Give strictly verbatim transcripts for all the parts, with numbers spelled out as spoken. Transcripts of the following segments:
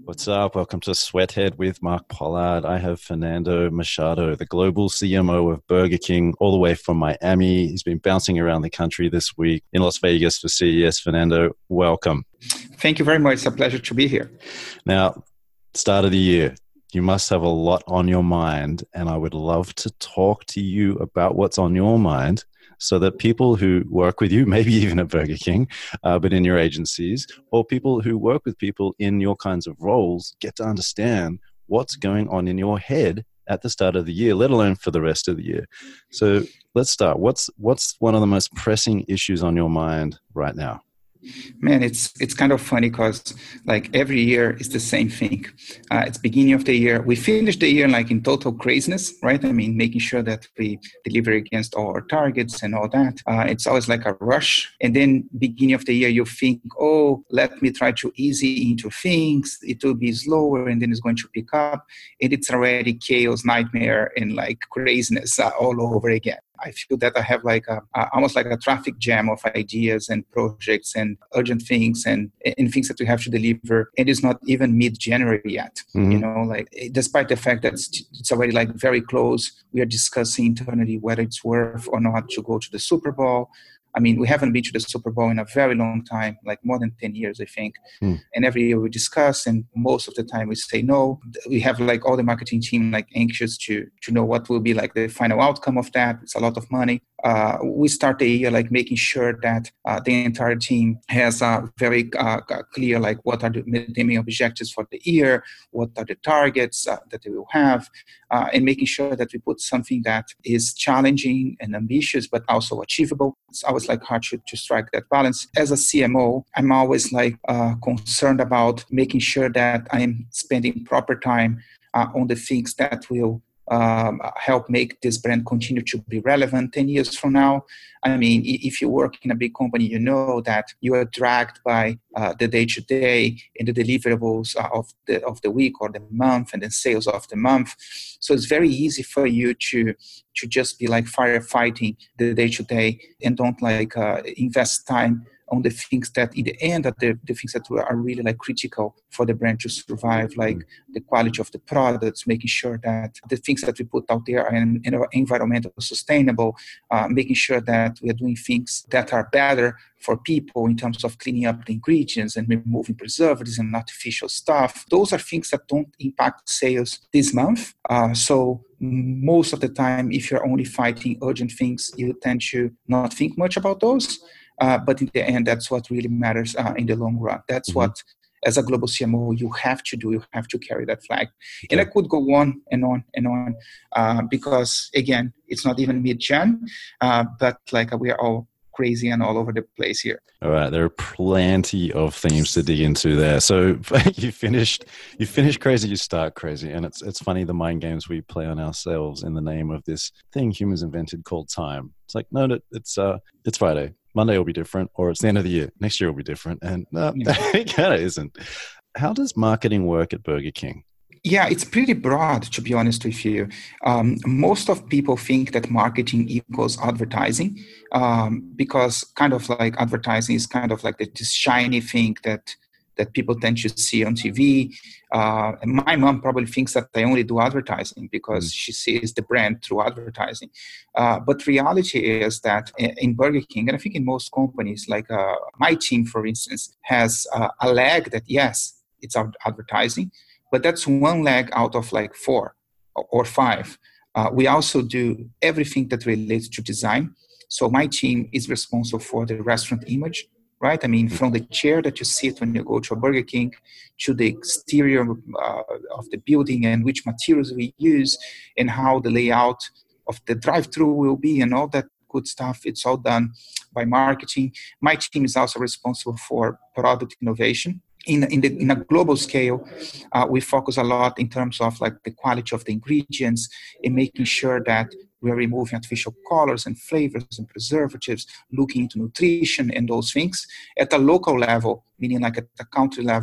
What's up? Welcome to Sweathead with Mark Pollard. I have Fernando Machado, the global C M O of Burger King, all the way from Miami. He's been bouncing around the country this week in Las Vegas for C E S. Fernando, welcome. Thank you very much. It's a pleasure to be here. Now, start of the year, you must have a lot on your mind, and I would love to talk to you about what's on your mind so that people who work with you, maybe even at Burger King, uh, but in your agencies, or people who work with people in your kinds of roles get to understand what's going on in your head at the start of the year, let alone for the rest of the year. So let's start. What's what's one of the most pressing issues on your mind right now? Man, it's it's kind of funny because like every year is the same thing. Uh, it's beginning of the year. We finish the year like in total craziness, right? I mean, making sure that we deliver against all our targets and all that. Uh, it's always like a rush. And then beginning of the year, you think, oh, let me try to ease into things. It will be slower and then it's going to pick up. And it's already chaos, nightmare, and like craziness uh, all over again. I feel that I have like a, a almost like a traffic jam of ideas and projects and urgent things and, and things that we have to deliver. And it's not even mid-January yet. Mm-hmm. You know, like despite the fact that it's, it's already like very close, we are discussing internally whether it's worth or not to go to the Super Bowl. I mean, we haven't been to the Super Bowl in a very long time, like more than ten years, I think. Mm. And every year we discuss, and most of the time we say no. We have like all the marketing team like anxious to to know what will be like the final outcome of that. It's a lot of money. Uh, we start the year like making sure that uh, the entire team has uh, very uh, clear like what are the, the main objectives for the year, what are the targets uh, that they will have, uh, and making sure that we put something that is challenging and ambitious but also achievable. It's always like hard to, to strike that balance. As a C M O, I'm always like uh, concerned about making sure that I'm spending proper time uh, on the things that will Um, help make this brand continue to be relevant ten years from now. I mean, if you work in a big company, you know that you are dragged by uh, the day-to-day and the deliverables of the of the week or the month and the sales of the month. So it's very easy for you to to just be like firefighting the day-to-day and don't like uh, invest time on the things that in the end are the, the things that are really like critical for the brand to survive, like the quality of the products, making sure that the things that we put out there are in, in environmental sustainable, uh, making sure that we are doing things that are better for people in terms of cleaning up the ingredients and removing preservatives and artificial stuff. Those are things that don't impact sales this month. Uh, so most of the time, if you're only fighting urgent things, you tend to not think much about those. Uh, but in the end, that's what really matters uh, in the long run. That's mm-hmm. what, as a global C M O, you have to do. You have to carry that flag. Okay. And I could go on and on and on uh, because, again, it's not even mid-Jan, uh, but like we are all crazy and all over the place here. All right, there are plenty of themes to dig into there. So you finished, you finish crazy, you start crazy, and it's it's funny the mind games we play on ourselves in the name of this thing humans invented called time. It's like no, no it's uh, it's Friday. Monday will be different, or it's the end of the year. Next year will be different, and uh, it kind of isn't. How does marketing work at Burger King? Yeah, it's pretty broad, to be honest with you. Um, most of people think that marketing equals advertising um, because kind of like advertising is kind of like the, this shiny thing that that people tend to see on T V. Uh, and my mom probably thinks that I only do advertising because mm. she sees the brand through advertising. Uh, but reality is that in Burger King, and I think in most companies, like uh, my team, for instance, has uh, a leg that, yes, it's advertising, but that's one leg out of like four or five. Uh, we also do everything that relates to design. So my team is responsible for the restaurant image, right? I mean, from the chair that you sit when you go to a Burger King to the exterior uh, of the building and which materials we use and how the layout of the drive-thru will be and all that good stuff. It's all done by marketing. My team is also responsible for product innovation. In, in, the, in a global scale, uh, we focus a lot in terms of like the quality of the ingredients and making sure that we are removing artificial colors and flavors and preservatives, looking into nutrition and those things. At a local level, meaning like at the country level,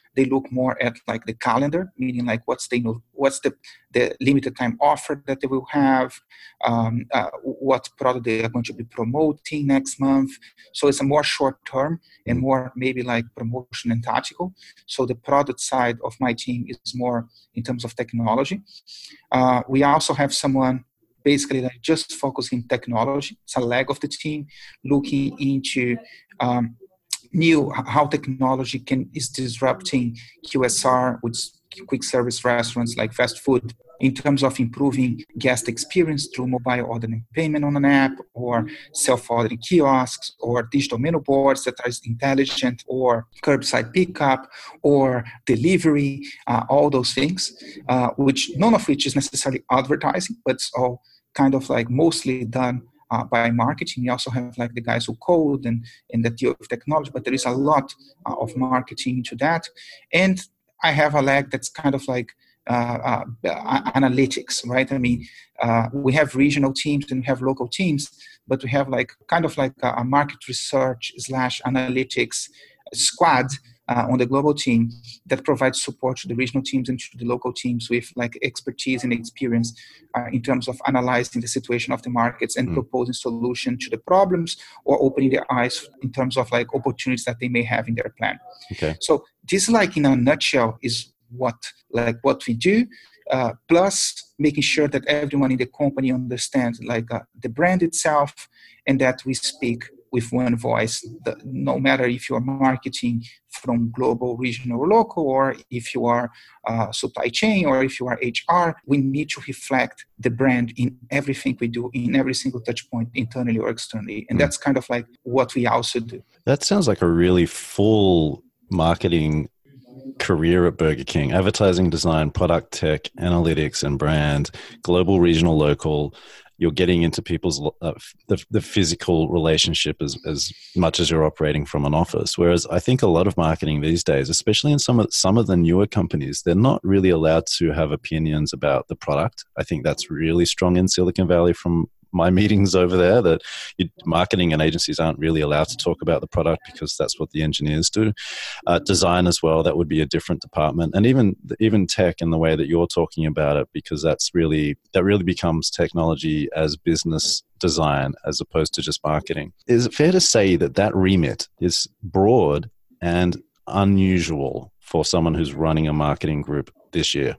they look more at like the calendar, meaning like what's the what's the, the limited time offer that they will have, um, uh, what product they are going to be promoting next month. So it's a more short term and more maybe like promotion and tactical. So the product side of my team is more in terms of technology. Uh, we also have someone basically like just focusing technology. It's a leg of the team looking into um, new how technology can is disrupting Q S R, which quick service restaurants like fast food, in terms of improving guest experience through mobile ordering payment on an app, or self-ordering kiosks, or digital menu boards that are intelligent, or curbside pickup, or delivery, uh, all those things, uh, which none of which is necessarily advertising, but it's all kind of like mostly done uh, by marketing. We also have like the guys who code and, and that deal with technology, but there is a lot uh, of marketing into that. And I have a leg that's kind of like uh, uh, analytics, right? I mean, uh, we have regional teams and we have local teams, but we have like kind of like a, a market research slash analytics squad uh, on the global team that provides support to the regional teams and to the local teams with like expertise and experience uh, in terms of analyzing the situation of the markets and mm. proposing solution to the problems, or opening their eyes in terms of like opportunities that they may have in their plan. Okay. So this, like in a nutshell, is what like what we do. Uh, plus making sure that everyone in the company understands like uh, the brand itself, and that we speak with one voice, the, no matter if you're marketing from global, regional, or local, or if you are uh, supply chain, or if you are H R, we need to reflect the brand in everything we do, in every single touch point, internally or externally. And mm. that's kind of like what we also do. That sounds like a really full marketing career at Burger King: advertising, design, product, tech, analytics, and brand, global, regional, local. You're getting into people's uh, the, the physical relationship as, as much as you're operating from an office. Whereas I think a lot of marketing these days, especially in some of some of the newer companies, they're not really allowed to have opinions about the product. I think that's really strong in Silicon Valley from my meetings over there, that you, marketing and agencies aren't really allowed to talk about the product because that's what the engineers do. Uh, design as well, that would be a different department. And even even tech in the way that you're talking about it, because that's really that really becomes technology as business design as opposed to just marketing. Is it fair to say that that remit is broad and unusual for someone who's running a marketing group this year?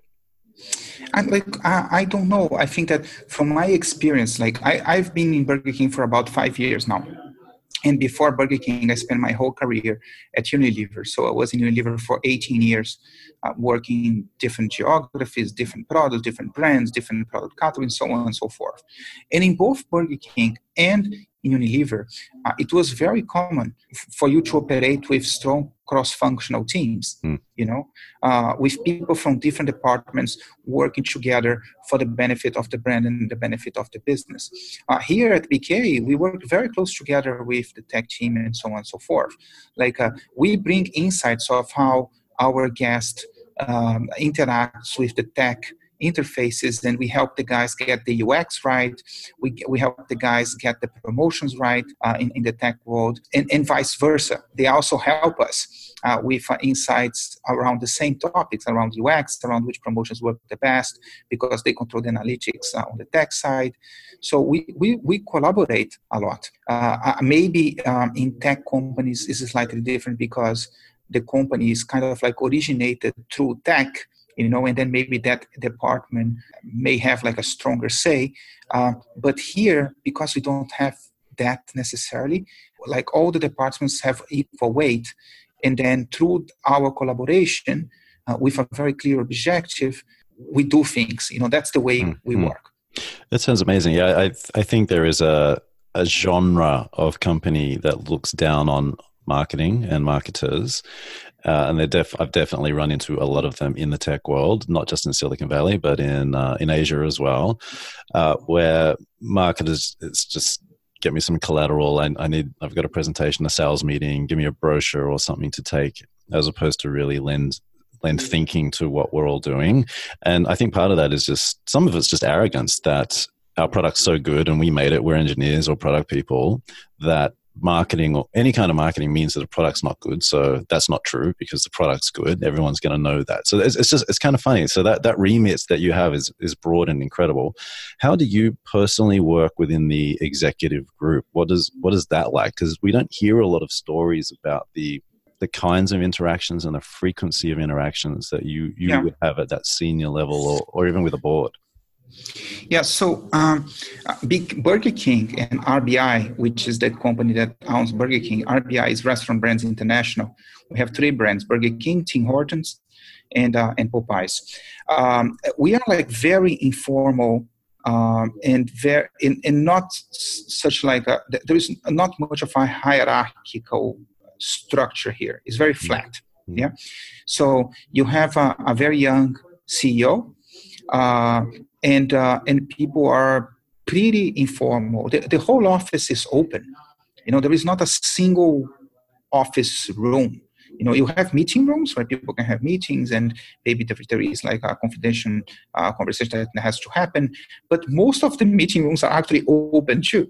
I, like I, I don't know. I think that from my experience, like I, I've been in Burger King for about five years now. And before Burger King, I spent my whole career at Unilever. So I was in Unilever for eighteen years, uh, working in different geographies, different products, different brands, different product categories, so on and so forth. And in both Burger King and in Unilever, uh, it was very common f- for you to operate with strong cross-functional teams, mm. you know, uh, with people from different departments working together for the benefit of the brand and the benefit of the business. Uh, here at B K, we work very close together with the tech team and so on and so forth. Like uh, we bring insights of how our guest um, interacts with the tech interfaces, and we help the guys get the U X right. We we help the guys get the promotions right uh, in, in the tech world, and, and vice versa. They also help us uh, with uh, insights around the same topics, around U X, around which promotions work the best, because they control the analytics uh, on the tech side. So we, we, we collaborate a lot. Uh, maybe um, in tech companies, this is slightly different because the company is kind of like originated through tech, you know, and then maybe that department may have like a stronger say. Uh, but here, because we don't have that necessarily, like all the departments have equal weight. And then through our collaboration uh, with a very clear objective, we do things. You know, that's the way mm-hmm. we work. That sounds amazing. Yeah, I I think there is a, a genre of company that looks down on marketing and marketers. Uh, and they're def- I've definitely run into a lot of them in the tech world, not just in Silicon Valley, but in uh, in Asia as well, uh, where marketers, it's just get me some collateral. I, I need, I've got a presentation, a sales meeting, give me a brochure or something to take, as opposed to really lend lend thinking to what we're all doing. And I think part of that is just, some of it's just arrogance that our product's so good and we made it, we're engineers or product people, that marketing or any kind of marketing means that a product's not good. So that's not true because the product's good. Everyone's going to know that. So it's, it's just, it's kind of funny. So that, that remit that you have is, is broad and incredible. How do you personally work within the executive group? What does, what is that like? Because we don't hear a lot of stories about the, the kinds of interactions and the frequency of interactions that you, you yeah. would have at that senior level or, or even with a board. Yeah, so um, Big Burger King and R B I, which is the company that owns Burger King, R B I is Restaurant Brands International. We have three brands, Burger King, Tim Hortons, and uh, and Popeyes. Um, we are like very informal um, and very and, and not such like a, there is not much of a hierarchical structure here. It's very flat. Mm-hmm. Yeah, so you have a, a very young C E O. Uh, and uh, and people are pretty informal. The, the whole office is open. You know, there is not a single office room. You know, you have meeting rooms where people can have meetings, and maybe there, there is like a confidential uh, conversation that has to happen. But most of the meeting rooms are actually open too.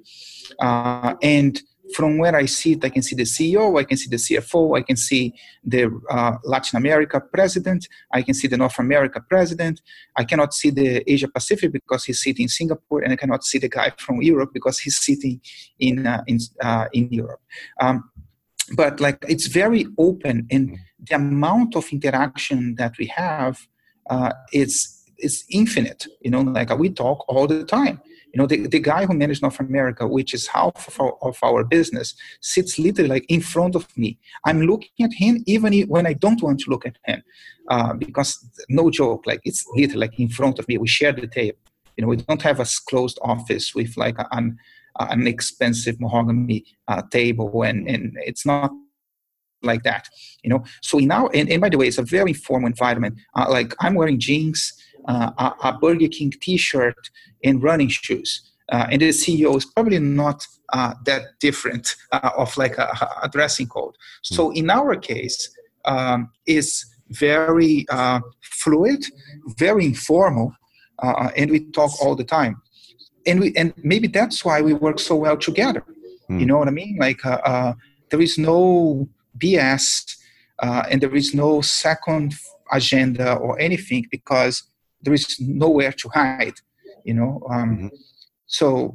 Uh, and from where I sit, I can see the C E O, I can see the C F O, I can see the uh, Latin America president, I can see the North America president. I cannot see the Asia Pacific because he's sitting in Singapore, and I cannot see the guy from Europe because he's sitting in uh, in uh, in Europe. Um, but like it's very open, and the amount of interaction that we have uh, is is infinite. You know, like we talk all the time. You know, the, the guy who manages North America, which is half of our, of our business, sits literally like in front of me. I'm looking at him even when I don't want to look at him. Uh, because, no joke, like it's literally like in front of me. We share the table. You know, we don't have a closed office with like an, an expensive mahogany uh, table, and, and it's not like that. You know, so now, and, and by the way, it's a very informal environment. Uh, like I'm wearing jeans, Uh, a, a Burger King T-shirt and running shoes, uh, and the C E O is probably not uh, that different uh, of like a, a dressing code. So in our case, um, it's very uh, fluid, very informal, uh, and we talk all the time. And we and maybe that's why we work so well together. Mm. You know what I mean? Like uh, uh, there is no B S uh, and there is no second agenda or anything because there is nowhere to hide, you know. Um, mm-hmm. So,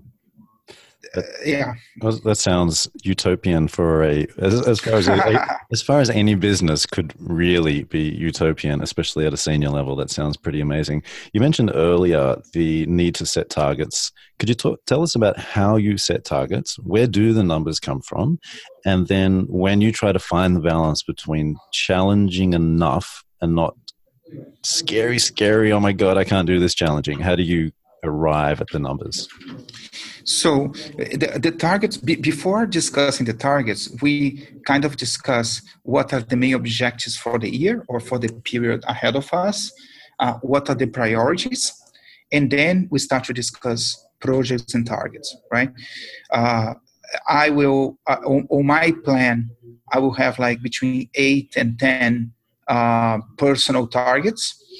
uh, yeah. That sounds utopian for a as, as far as a, as far as any business could really be utopian, especially at a senior level. That sounds pretty amazing. You mentioned earlier the need to set targets. Could you talk, tell us about how you set targets? Where do the numbers come from? And then when you try to find the balance between challenging enough and not scary, scary, oh my God, I can't do this challenging. How do you arrive at the numbers? So the, the targets, be, before discussing the targets, we kind of discuss what are the main objectives for the year or for the period ahead of us, uh, what are the priorities, and then we start to discuss projects and targets, right? Uh, I will, uh, on, on my plan, I will have like between eight and ten Uh, personal targets.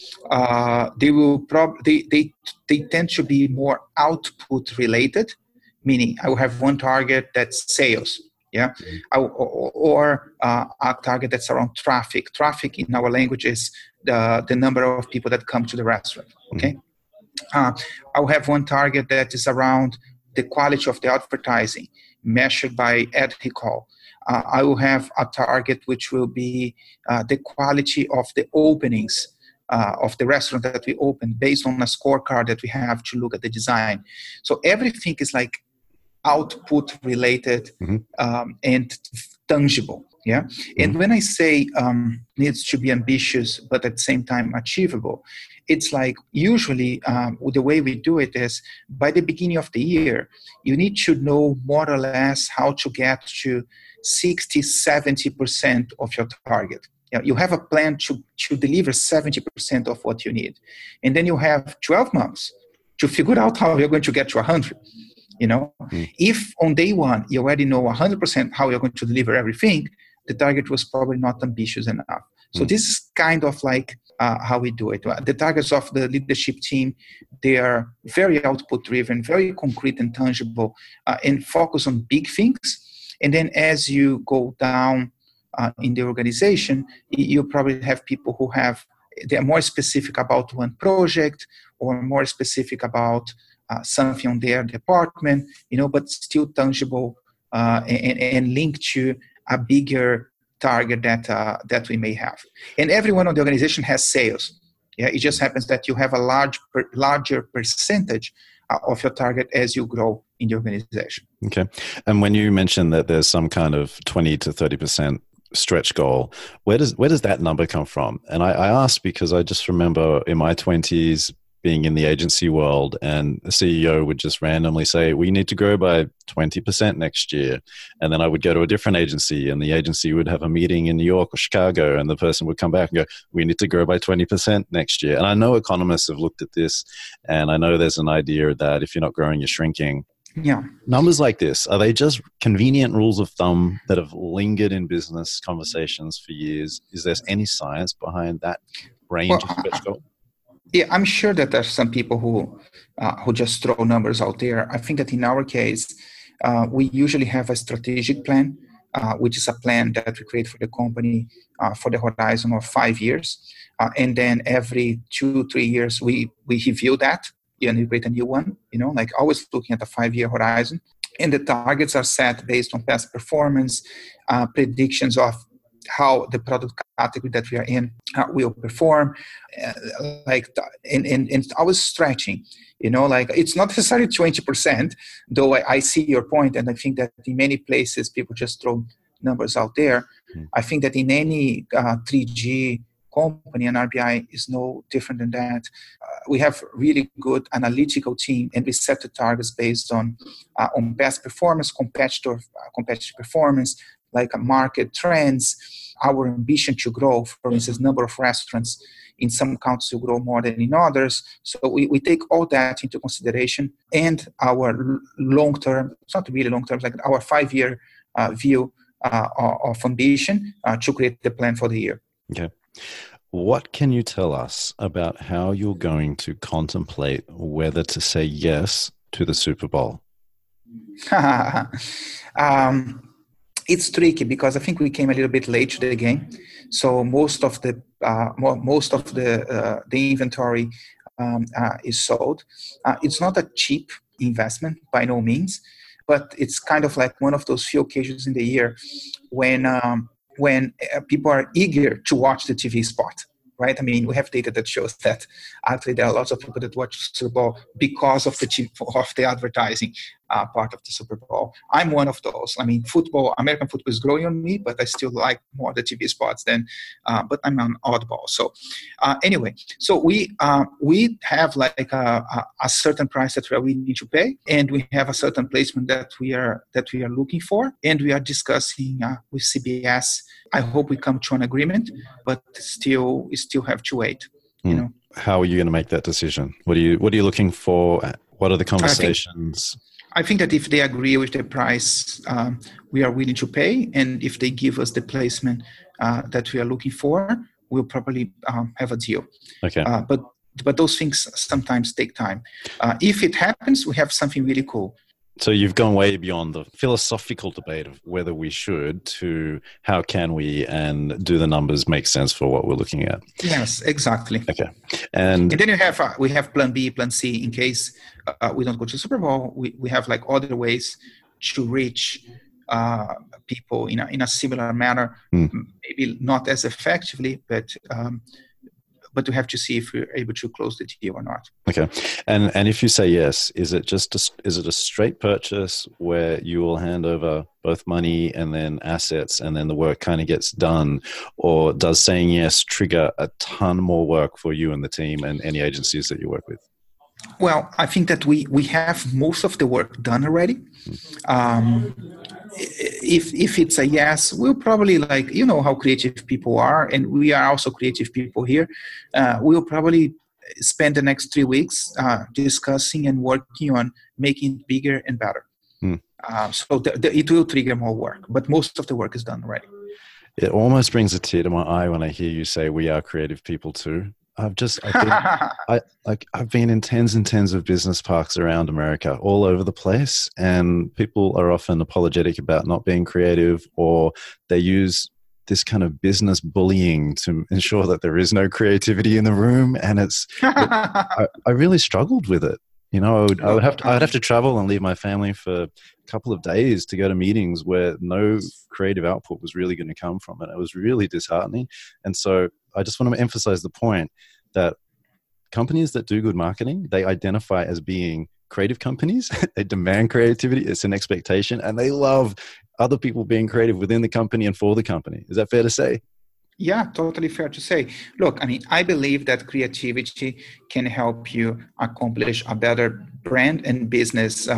Uh, they will prob- they, they they tend to be more output related, meaning I will have one target that's sales, yeah, I, or, or uh, a target that's around traffic. Traffic in our language is the the number of people that come to the restaurant. Okay, uh, I will have one target that is around the quality of the advertising measured by ad recall. Uh, I will have a target which will be uh, the quality of the openings uh, of the restaurant that we open based on a scorecard that we have to look at the design. So everything is like output related mm-hmm. um, and tangible. Yeah. Mm-hmm. And when I say um, needs to be ambitious, but at the same time achievable, it's like usually um, the way we do it is by the beginning of the year, you need to know more or less how to get to sixty, seventy percent of your target. You know, you have a plan to, to deliver seventy percent of what you need. And then you have twelve months to figure out how you're going to get to one hundred. You know, mm-hmm. If on day one, you already know one hundred percent how you're going to deliver everything, the target was probably not ambitious enough. So mm-hmm. this is kind of like uh, how we do it. The targets of the leadership team, they are very output driven, very concrete and tangible, uh, and focus on big things. And then as you go down uh, in the organization, you probably have people who have, they're more specific about one project or more specific about uh, something on their department, you know, but still tangible uh, and, and linked to a bigger target that uh, that we may have. And everyone on the organization has sales. Yeah, it just happens that you have a large, per, larger percentage uh, of your target as you grow in the organization. Okay. And when you mentioned that there's some kind of twenty to thirty percent stretch goal, where does where does that number come from? And I, I ask because I just remember in my twenties being in the agency world, and the C E O would just randomly say, we need to grow by twenty percent next year. And then I would go to a different agency, and the agency would have a meeting in New York or Chicago, and the person would come back and go, we need to grow by twenty percent next year. And I know economists have looked at this, and I know there's an idea that if you're not growing, you're shrinking. Yeah. Numbers like this, are they just convenient rules of thumb that have lingered in business conversations for years? Is there any science behind that range well, of stretch goal? Yeah, I'm sure that there's some people who uh, who just throw numbers out there. I think that in our case, uh, we usually have a strategic plan, uh, which is a plan that we create for the company uh, for the horizon of five years. Uh, and then every two, three years, we, we review that and we create a new one, you know, like always looking at a five-year horizon. And the targets are set based on past performance, uh, predictions of how the product category that we are in uh, will perform, uh, like, and, and, and always stretching, you know, like it's not necessarily twenty percent, though I, I see your point, and I think that in many places people just throw numbers out there. Mm-hmm. I think that in any uh, three G company, and R B I is no different than that. Uh, we have really good analytical team, and we set the targets based on uh, on past performance, competitor uh, competitive performance, like a market trends, our ambition to grow, for instance, number of restaurants in some countries will grow more than in others. So we, we take all that into consideration, and our long-term, it's not really long-term, like our five-year uh, view uh, of ambition uh, to create the plan for the year. Okay. What can you tell us about how you're going to contemplate whether to say yes to the Super Bowl? um, It's tricky because I think we came a little bit late to the game, so most of the uh, most of the uh, the inventory um, uh, is sold. Uh, it's not a cheap investment by no means, but it's kind of like one of those few occasions in the year when um, when uh, people are eager to watch the T V spot. Right? I mean, we have data that shows that actually there are lots of people that watch Super Bowl because of the of the advertising uh, part of the Super Bowl. I'm one of those. I mean, football, American football is growing on me, but I still like more the T V spots than. Uh, but I'm an oddball. So uh, anyway, so we uh, we have like a, a, a certain price that we need to pay, and we have a certain placement that we are that we are looking for, and we are discussing uh, with C B S. I hope we come to an agreement, but still, we still have to wait. You mm. know, how are you going to make that decision? What are you What are you looking for? What are the conversations? I think, I think that if they agree with the price, um, we are willing to pay, and if they give us the placement uh, that we are looking for, we'll probably um, have a deal. Okay, uh, but but those things sometimes take time. Uh, if it happens, we have something really cool. So you've gone way beyond the philosophical debate of whether we should to how can we, and do the numbers make sense for what we're looking at? Yes, exactly. Okay. And, and then you have, uh, we have plan B, plan C in case uh, we don't go to Super Bowl. We, we have like other ways to reach uh, people in a, in a similar manner, mm. maybe not as effectively, but um, but we have to see if we're able to close the deal or not. Okay. And and if you say yes, is it just a, is it a straight purchase where you will hand over both money and then assets and then the work kind of gets done? Or does saying yes trigger a ton more work for you and the team and any agencies that you work with? Well, I think that we, we have most of the work done already. Um, if if it's a yes, we'll probably, like, you know how creative people are, and we are also creative people here. Uh, we'll probably spend the next three weeks uh, discussing and working on making it bigger and better. Hmm. Uh, so the, the, it will trigger more work, but most of the work is done already. It almost brings a tear to my eye when I hear you say we are creative people too. I've just I've been I like I've been in tens and tens of business parks around America, all over the place, and people are often apologetic about not being creative, or they use this kind of business bullying to ensure that there is no creativity in the room, and it's it, I, I really struggled with it. You know, I would, I would have to, I'd have to travel and leave my family for a couple of days to go to meetings where no creative output was really going to come from it. It was really disheartening. And so I just want to emphasize the point that companies that do good marketing, they identify as being creative companies. They demand creativity. It's an expectation, and they love other people being creative within the company and for the company. Is that fair to say? Yeah, totally fair to say. Look, I mean, I believe that creativity can help you accomplish a better brand and business uh,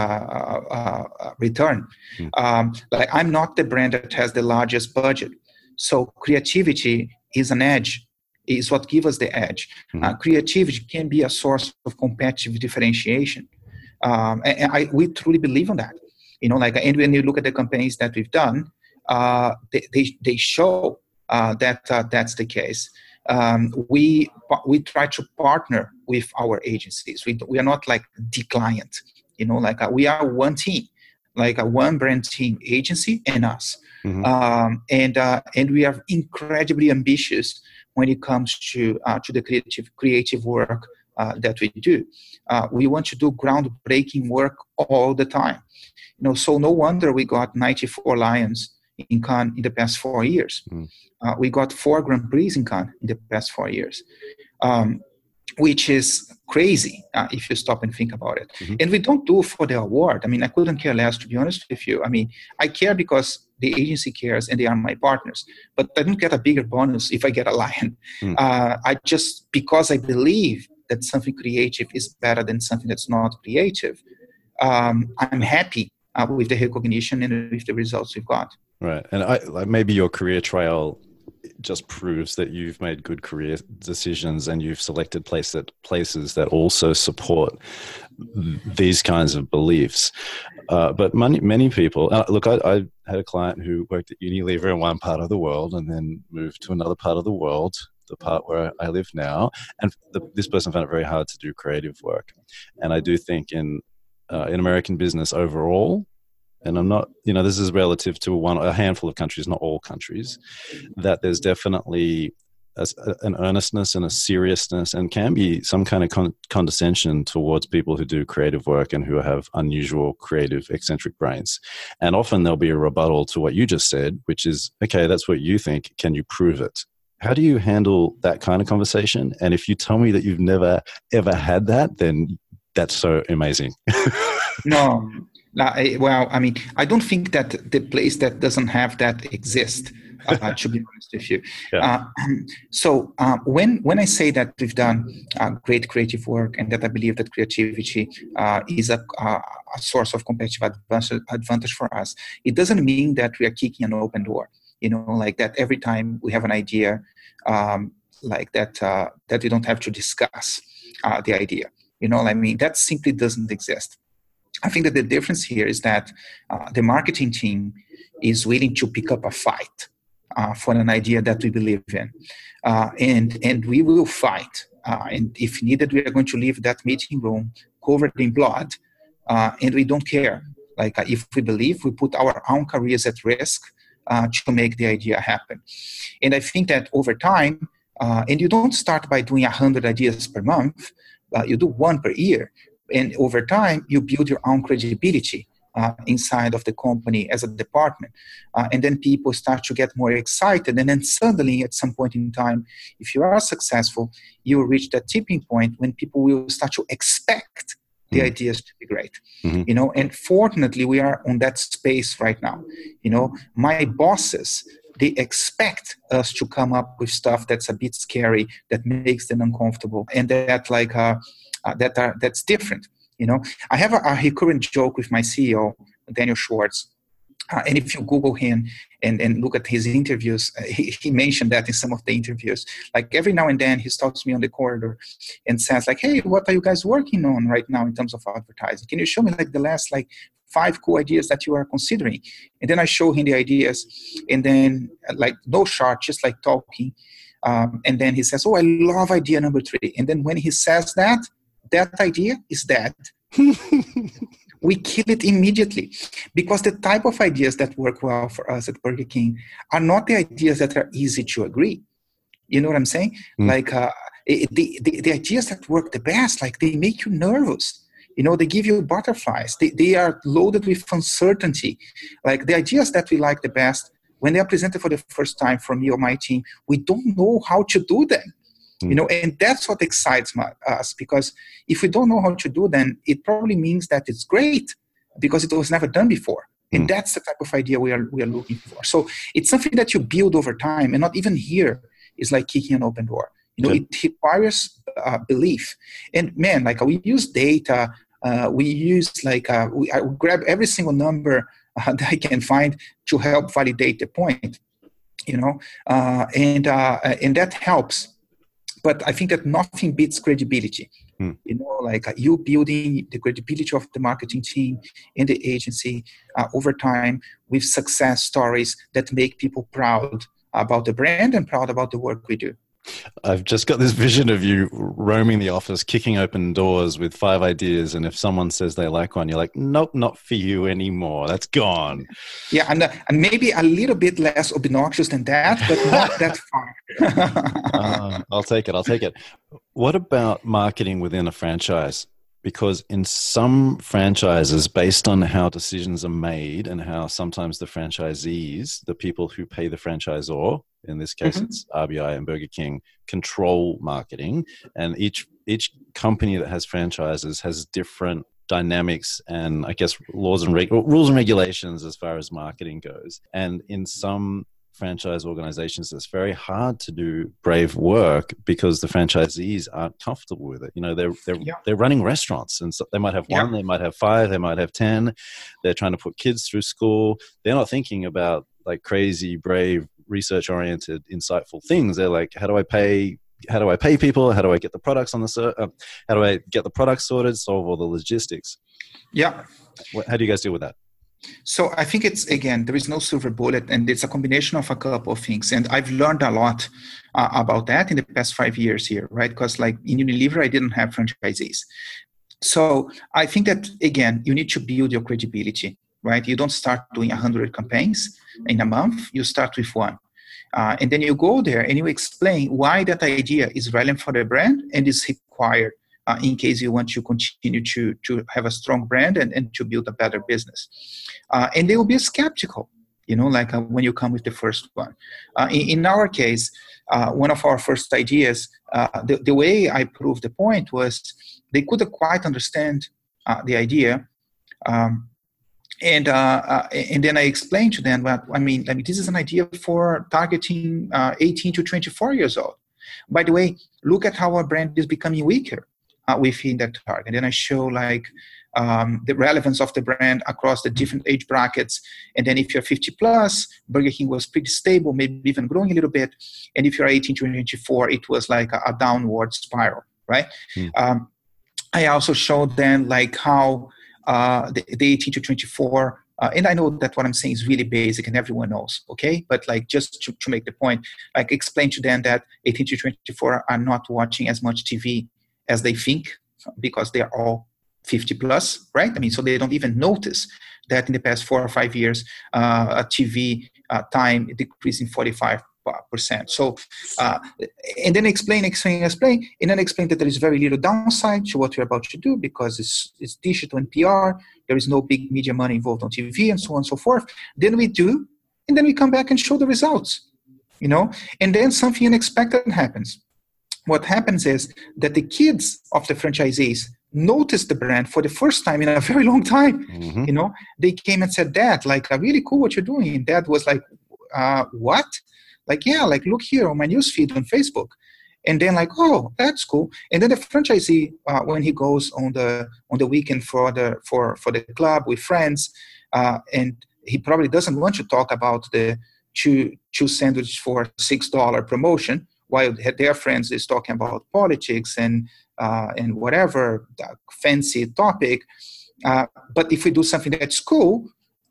uh, uh, return. Mm. Um, like, I'm not the brand that has the largest budget. So creativity is an edge, is what gives us the edge. Mm-hmm. Uh, creativity can be a source of competitive differentiation. Um, and, and I, we truly believe on that. You know, like, and when you look at the campaigns that we've done, uh, they, they, they show Uh, that uh, that's the case. Um, we we try to partner with our agencies. We we are not like the client, you know, like uh, we are one team, like a one brand team, agency and us. Mm-hmm. Um, and uh, and we are incredibly ambitious when it comes to uh, to the creative creative work uh, that we do. Uh, we want to do groundbreaking work all the time, you know. So no wonder we got ninety-four Lions in Cannes in the past four years. Mm. Uh, we got four Grand Prix in Cannes in the past four years, um, which is crazy uh, if you stop and think about it. Mm-hmm. And we don't do it for the award. I mean, I couldn't care less, to be honest with you. I mean, I care because the agency cares and they are my partners, but I don't get a bigger bonus if I get a Lion. Mm. Uh, I just, because I believe that something creative is better than something that's not creative, um, I'm happy uh, with the recognition and with the results we've got. Right. And I, like, maybe your career trail just proves that you've made good career decisions and you've selected place that, places that also support these kinds of beliefs. Uh, but many, many people, uh, look, I, I had a client who worked at Unilever in one part of the world and then moved to another part of the world, the part where I live now. And the, this person found it very hard to do creative work. And I do think in, uh, in American business overall, and I'm not, you know, this is relative to one, a handful of countries, not all countries, that there's definitely a, an earnestness and a seriousness, and can be some kind of con- condescension towards people who do creative work and who have unusual, creative, eccentric brains. And often there'll be a rebuttal to what you just said, which is, okay, that's what you think. Can you prove it? How do you handle that kind of conversation? And if you tell me that you've never, ever had that, then that's so amazing. No. Uh, well, I mean, I don't think that the place that doesn't have that exists, uh, to be honest with you. Yeah. Uh, so uh, when when I say that we've done uh, great creative work and that I believe that creativity uh, is a, a source of competitive advantage, advantage for us, it doesn't mean that we are kicking an open door. You know, like that every time we have an idea, um, like that, uh, that we don't have to discuss uh, the idea. You know, I mean, that simply doesn't exist. I think that the difference here is that uh, the marketing team is willing to pick up a fight uh, for an idea that we believe in. Uh, and, and we will fight. Uh, and if needed, we are going to leave that meeting room covered in blood. Uh, and we don't care. Like uh, if we believe, we put our own careers at risk uh, to make the idea happen. And I think that over time, uh, and you don't start by doing one hundred ideas per month, uh, you do one per year. And over time, you build your own credibility uh, inside of the company as a department. Uh, and then people start to get more excited. And then suddenly, at some point in time, if you are successful, you will reach that tipping point when people will start to expect the mm-hmm. ideas to be great. Mm-hmm. You know, and fortunately, we are on that space right now. You know, my bosses, they expect us to come up with stuff that's a bit scary, that makes them uncomfortable, and that like uh, uh, that are that's different. You know, I have a, a recurrent joke with my C E O, Daniel Schwartz. Uh, and if you Google him and, and look at his interviews, uh, he, he mentioned that in some of the interviews. Like every now and then he stops me on the corridor and says like, hey, what are you guys working on right now in terms of advertising? Can you show me like the last like five cool ideas that you are considering? And then I show him the ideas, and then like no shot, just like talking. Um, and then he says, oh, I love idea number three. And then when he says that, that idea is dead. We kill it immediately, because the type of ideas that work well for us at Burger King are not the ideas that are easy to agree. You know what I'm saying? Mm. Like uh, it, the, the, the ideas that work the best, like they make you nervous. You know, they give you butterflies. They, they are loaded with uncertainty. Like the ideas that we like the best, when they are presented for the first time from me or my team, we don't know how to do them. Mm. You know, and that's what excites my, us, because if we don't know how to do them, it probably means that it's great because it was never done before. And mm. that's the type of idea we are we are looking for. So it's something that you build over time, and not even here is like kicking an open door. You know, okay. It requires uh, belief. And man, like we use data, uh, we use like, uh, we, I grab every single number uh, that I can find to help validate the point, you know, uh, and uh, and that helps. But I think that nothing beats credibility. Hmm. You know, like uh, you building the credibility of the marketing team and the agency uh, over time with success stories that make people proud about the brand and proud about the work we do. I've just got this vision of you roaming the office, kicking open doors with five ideas. And if someone says they like one, you're like, nope, not for you anymore. That's gone. Yeah, and, uh, and maybe a little bit less obnoxious than that, but not that far. uh, I'll take it. I'll take it. What about marketing within a franchise? Because in some franchises, based on how decisions are made and how sometimes the franchisees, the people who pay the franchisor, in this case mm-hmm. it's R B I and Burger King, control marketing. And each each company that has franchises has different dynamics and, I guess, laws and reg- rules and regulations as far as marketing goes. And in some franchise organizations, it's very hard to do brave work because the franchisees aren't comfortable with it. You know, they're they're yeah. they're running restaurants, and so they might have one, yeah. they might have five, they might have ten. They're trying to put kids through school. They're not thinking about like crazy, brave, research-oriented, insightful things. They're like, how do I pay? How do I pay people? How do I get the products on the? Uh, how do I get the products sorted? Solve all the logistics. Yeah. How do you guys deal with that? So I think it's, again, there is no silver bullet, and it's a combination of a couple of things. And I've learned a lot uh, about that in the past five years here, right? Because like in Unilever, I didn't have franchisees. So I think that, again, you need to build your credibility, right? You don't start doing one hundred campaigns in a month. You start with one. Uh, and then you go there and you explain why that idea is relevant for the brand and is required Uh, in case you want to continue to, to have a strong brand and, and to build a better business. Uh, and they will be skeptical, you know, like uh, when you come with the first one. Uh, in, in our case, uh, one of our first ideas, uh, the, the way I proved the point was they couldn't quite understand uh, the idea. Um, and uh, uh, and then I explained to them, well, I mean, I mean, this is an idea for targeting uh, eighteen to twenty-four years old. By the way, look at how our brand is becoming weaker. Uh, within that target. And I show like um, the relevance of the brand across the different age brackets. And then if you're fifty plus, Burger King was pretty stable, maybe even growing a little bit. And if you're eighteen to twenty-four, it was like a, a downward spiral, right? Mm. Um, I also showed them like how uh, the, the eighteen to twenty-four, uh, and I know that what I'm saying is really basic and everyone knows, okay? But like just to, to make the point, like explain to them that eighteen to twenty-four are not watching as much T V as they think, because they are all fifty plus, right? I mean, so they don't even notice that in the past four or five years, uh, a T V uh, time decreasing forty-five percent. So, uh, and then explain, explain, explain, and then explain that there is very little downside to what we're about to do because it's, it's digital and P R. There is no big media money involved on T V and so on and so forth. Then we do, and then we come back and show the results, you know? And then something unexpected happens. What happens is that the kids of the franchisees noticed the brand for the first time in a very long time. Mm-hmm. You know, they came and said, Dad, like, uh, really cool what you're doing. And Dad was like, uh, what? Like, yeah, like, look here on my newsfeed on Facebook. And then like, oh, that's cool. And then the franchisee, uh, when he goes on the on the weekend for the for, for the club with friends, uh, and he probably doesn't want to talk about the two two sandwiches for six dollar promotion, while their friends is talking about politics and uh, and whatever fancy topic. Uh, but if we do something that's cool,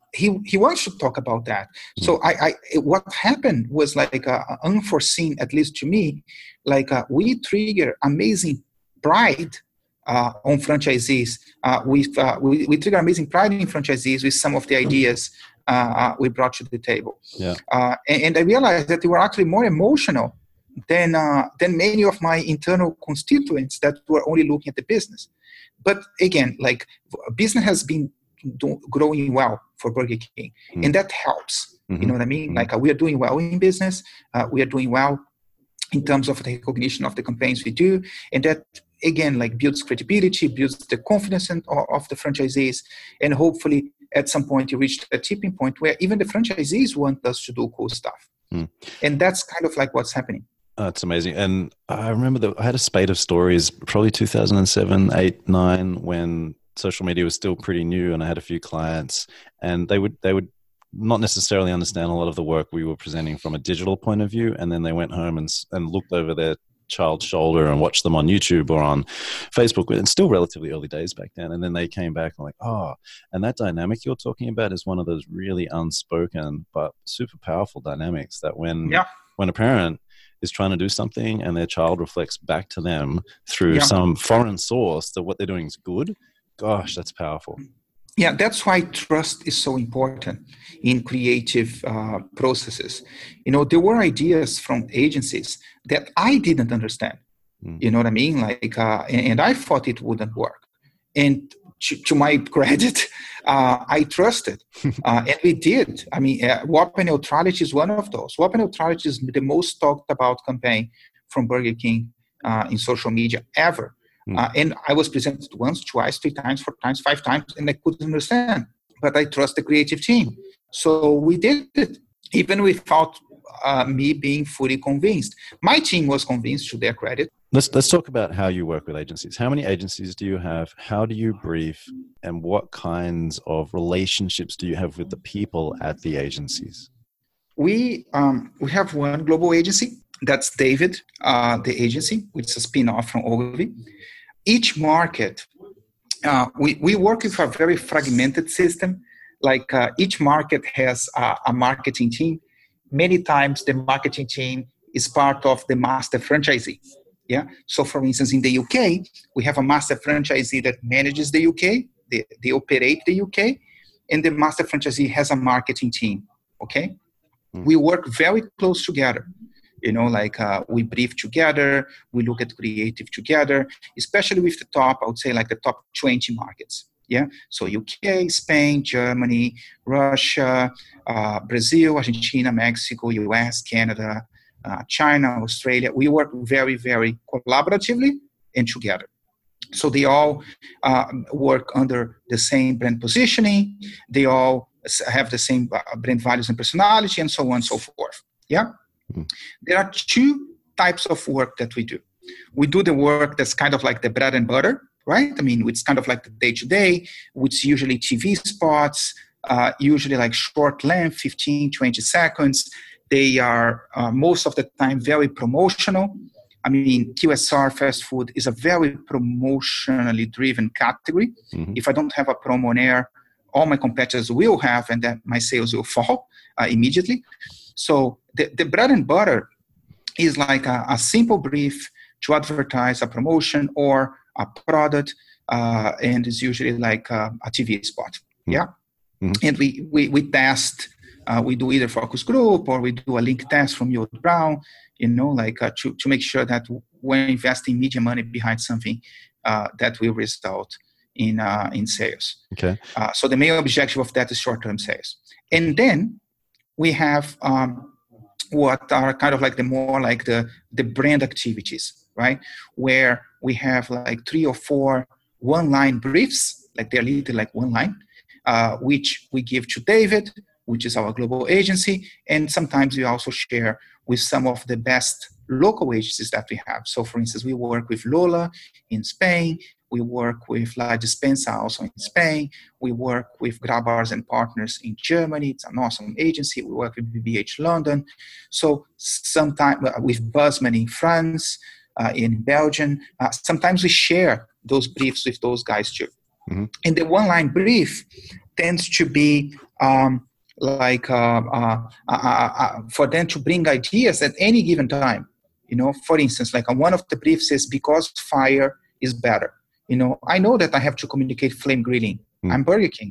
he he wants to talk about that. So I, I what happened was like a, a unforeseen, at least to me, like uh, we trigger amazing pride uh, on franchisees. Uh, with uh, we we trigger amazing pride in franchisees with some of the ideas uh, we brought to the table. Yeah. Uh, and, and I realized that they were actually more emotional than uh, than many of my internal constituents that were only looking at the business. But again, like business has been do, growing well for Burger King, mm. and that helps. Mm-hmm. You know what I mean? Mm-hmm. Like uh, we are doing well in business. Uh, we are doing well in terms of the recognition of the campaigns we do, and that again, like builds credibility, builds the confidence in, of, of the franchisees, and hopefully at some point you reach a tipping point where even the franchisees want us to do cool stuff, mm. and that's kind of like what's happening. Oh, it's amazing. And I remember that I had a spate of stories, probably two thousand seven, eight, nine, when social media was still pretty new, and I had a few clients, and they would they would not necessarily understand a lot of the work we were presenting from a digital point of view, and then they went home and and looked over their child's shoulder and watched them on YouTube or on Facebook. It's still relatively early days back then, and then they came back and like, oh, and that dynamic you're talking about is one of those really unspoken but super powerful dynamics that when yeah. when a parent is trying to do something and their child reflects back to them through yeah. some foreign source that what they're doing is good, gosh, that's powerful. Yeah, that's why trust is so important in creative uh, processes. You know, there were ideas from agencies that I didn't understand. Mm. You know what I mean? Like, uh, and, and I thought it wouldn't work. And to, to my credit, uh, I trusted, uh, and we did. I mean, uh, Whopper Neutrality is one of those. Whopper Neutrality is the most talked about campaign from Burger King uh, in social media ever. Mm. Uh, and I was presented once, twice, three times, four times, five times, and I couldn't understand. But I trust the creative team. So we did it, even without uh, me being fully convinced. My team was convinced, to their credit. Let's let's talk about how you work with agencies. How many agencies do you have? How do you brief? And what kinds of relationships do you have with the people at the agencies? We um, we have one global agency. That's David, uh, the agency, which is a spin-off from Ogilvy. Each market, uh, we, we work with a very fragmented system. Like uh, each market has a, a marketing team. Many times the marketing team is part of the master franchisee. Yeah. So for instance, in the U K, we have a master franchisee that manages the U K. They, they operate the U K, and the master franchisee has a marketing team. Okay. Mm. We work very close together. You know, like uh, we brief together, we look at creative together, especially with the top, I would say like the top twenty markets. Yeah. So U K, Spain, Germany, Russia, uh, Brazil, Argentina, Mexico, U S, Canada, uh, China, Australia. We work very, very collaboratively and together. So they all uh, work under the same brand positioning. They all have the same brand values and personality, and so on and so forth. Yeah. Mm-hmm. There are two types of work that we do. We do the work that's kind of like the bread and butter, right? I mean, it's kind of like the day-to-day, which usually T V spots, uh, usually like short length, fifteen, twenty seconds. They are uh, most of the time very promotional. I mean, Q S R fast food is a very promotionally driven category. Mm-hmm. If I don't have a promo on air, all my competitors will have, and then my sales will fall uh, immediately. So the, the bread and butter is like a, a simple brief to advertise a promotion or a product, uh, and it's usually like a, a T V spot. Mm-hmm. Yeah. Mm-hmm. And we, we, we test, uh, we do either focus group or we do a link test from Yoda Brown, you know, like uh, to, to make sure that we're investing media money behind something uh, that will result in uh, in sales. Okay. Uh, so the main objective of that is short-term sales. And then we have um, what are kind of like the more like the, the brand activities, right? Where we have like three or four one-line briefs, like they're literally like one line, uh, which we give to David, which is our global agency. And sometimes we also share with some of the best local agencies that we have. So for instance, we work with Lola in Spain. We work with La Despensa also in Spain. We work with Grabars and Partners in Germany. It's an awesome agency. We work with B B H London. So sometimes uh, with Buzzman in France, uh, in Belgium. Uh, sometimes we share those briefs with those guys too. Mm-hmm. And the one-line brief tends to be um, like uh, uh, uh, uh, for them to bring ideas at any given time. You know, for instance, like on one of the briefs says, because fire is better. You know, I know that I have to communicate flame grilling. Mm. I'm Burger King.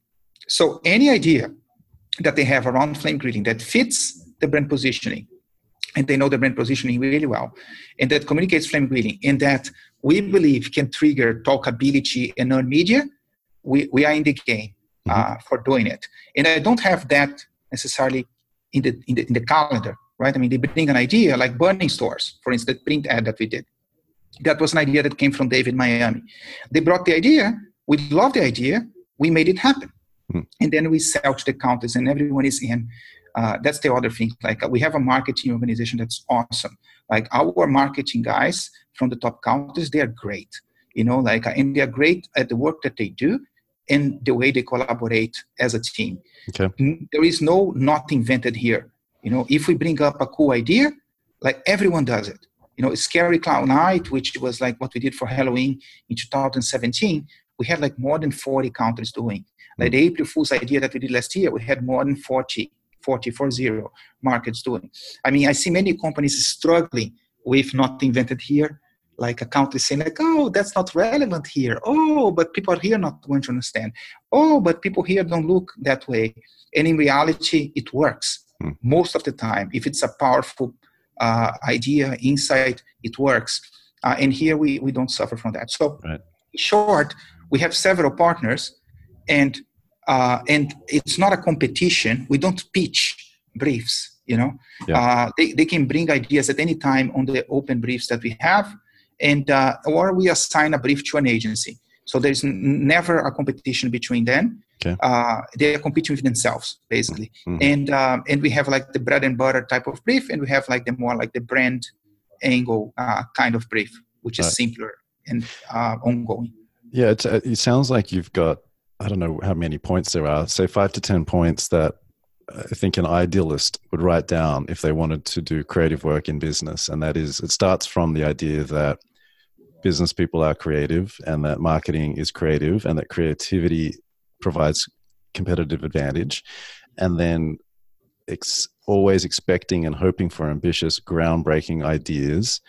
So any idea that they have around flame grilling that fits the brand positioning, and they know the brand positioning really well, and that communicates flame grilling, and that we believe can trigger talkability and earn media, we, we are in the game uh, mm-hmm. for doing it. And I don't have that necessarily in the, in the in the calendar, right? I mean, they bring an idea like burning stores, for instance, the print ad that we did. That was an idea that came from David Miami. They brought the idea, we loved the idea, we made it happen. Mm. And then we sell to the counters and everyone is in. Uh, that's the other thing. Like uh, we have a marketing organization that's awesome. Like our marketing guys from the top counters, they are great. You know, like uh, and they are great at the work that they do and the way they collaborate as a team. Okay. There is no not invented here. You know, if we bring up a cool idea, like everyone does it. You know, Scary Clown Night, which was like what we did for Halloween in two thousand seventeen, we had like more than forty countries doing. Like the April Fool's idea that we did last year, we had more than forty, forty, forty markets doing. I mean, I see many companies struggling with not invented here, like a country saying like, oh, that's not relevant here. Oh, but people are here not going to understand. Oh, but people here don't look that way. And in reality, it works hmm. most of the time. If it's a powerful uh, idea, insight, it works. Uh, and here we, we don't suffer from that. So right. in short, we have several partners, and Uh, and it's not a competition. We don't pitch briefs, you know. Yeah. Uh, they, they can bring ideas at any time on the open briefs that we have, and uh, or we assign a brief to an agency. So there's n- never a competition between them. Okay. Uh, they are competing with themselves, basically. Mm-hmm. And um, and we have like the bread and butter type of brief, and we have like the more like the brand angle uh, kind of brief, which is right. simpler and uh, ongoing. Yeah, it's, it sounds like you've got, I don't know how many points there are, say five to ten points that I think an idealist would write down if they wanted to do creative work in business. And that is, it starts from the idea that business people are creative and that marketing is creative and that creativity provides competitive advantage. And then ex- always expecting and hoping for ambitious, groundbreaking ideas,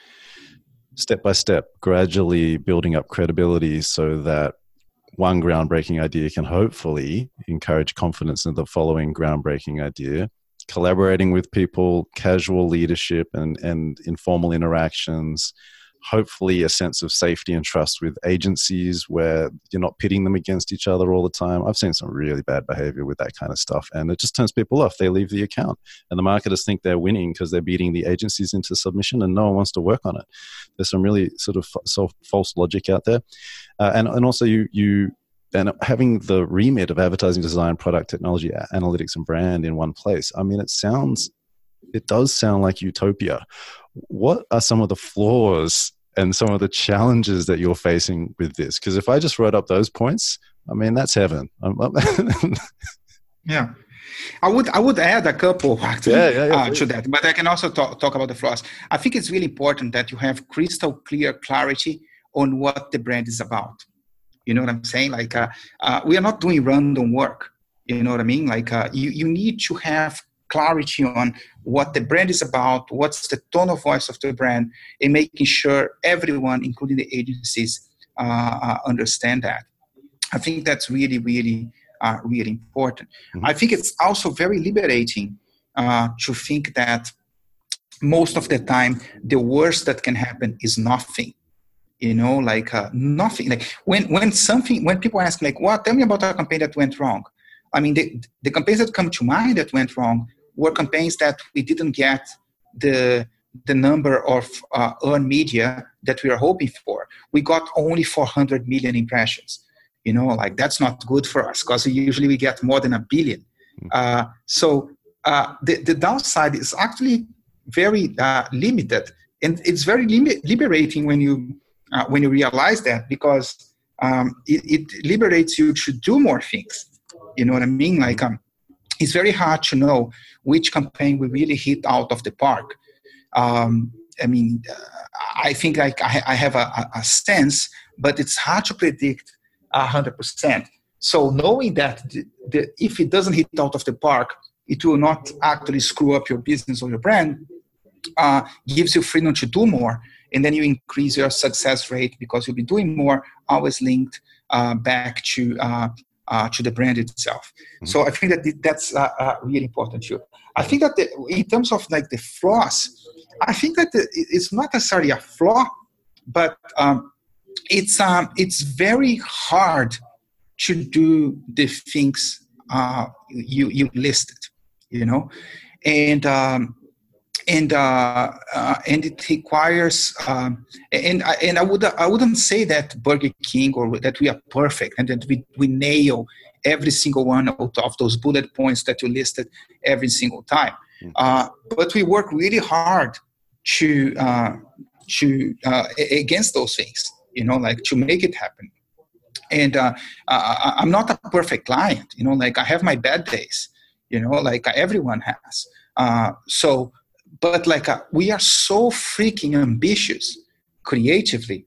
step by step, gradually building up credibility so that one groundbreaking idea can hopefully encourage confidence in the following groundbreaking idea, collaborating with people, casual leadership and, and informal interactions, hopefully a sense of safety and trust with agencies where you're not pitting them against each other all the time. I've seen some really bad behavior with that kind of stuff, and it just turns people off. They leave the account, and the marketers think they're winning because they're beating the agencies into submission, and no one wants to work on it. There's some really sort of f- false logic out there. Uh, and, and also you, you, and having the remit of advertising, design, product, technology, analytics, and brand in one place. I mean, it sounds, it does sound like utopia. What are some of the flaws and some of the challenges that you're facing with this? Because if I just wrote up those points, I mean, that's heaven. yeah. I would I would add a couple actually, yeah, yeah, yeah, uh, to that, but I can also talk, talk about the flaws. I think it's really important that you have crystal clear clarity on what the brand is about. You know what I'm saying? Like, uh, uh, we are not doing random work. You know what I mean? Like, uh, you, you need to have clarity on what the brand is about, what's the tone of voice of the brand, and making sure everyone, including the agencies, uh, uh, understand that. I think that's really, really, uh, really important. Mm-hmm. I think it's also very liberating uh, to think that most of the time, the worst that can happen is nothing. You know, like uh, nothing. Like when, when something, when people ask, like, "What? Tell me about a campaign that went wrong." I mean, the, the campaigns that come to mind that went wrong were campaigns that we didn't get the the number of uh, earned media that we are hoping for. We got only four hundred million impressions. You know, like that's not good for us because usually we get more than a billion. Uh, so uh, the the downside is actually very uh, limited, and it's very lim- liberating when you. Uh, when you realize that, because um, it, it liberates you to do more things. You know what I mean? Like, um, it's very hard to know which campaign we really hit out of the park. Um, I mean, uh, I think like I, I have a, a sense, but it's hard to predict one hundred percent. So knowing that the, the, if it doesn't hit out of the park, it will not actually screw up your business or your brand, uh, gives you freedom to do more. And then you increase your success rate because you'll be doing more, always linked uh, back to uh, uh, to the brand itself. Mm-hmm. So I think that that's uh, uh, really important too. I think that the, in terms of like the flaws, I think that the, it's not necessarily a flaw, but um, it's um, it's very hard to do the things uh, you you listed, you know, and um, and uh, uh, and it requires um, and and I would I wouldn't say that Burger King or that we are perfect and that we we nail every single one of, of those bullet points that you listed every single time, uh, but we work really hard to uh, to uh, against those things, you know, like to make it happen. And uh, uh, I'm not a perfect client, you know, like I have my bad days, you know, like everyone has. Uh, so, but like uh, we are so freaking ambitious creatively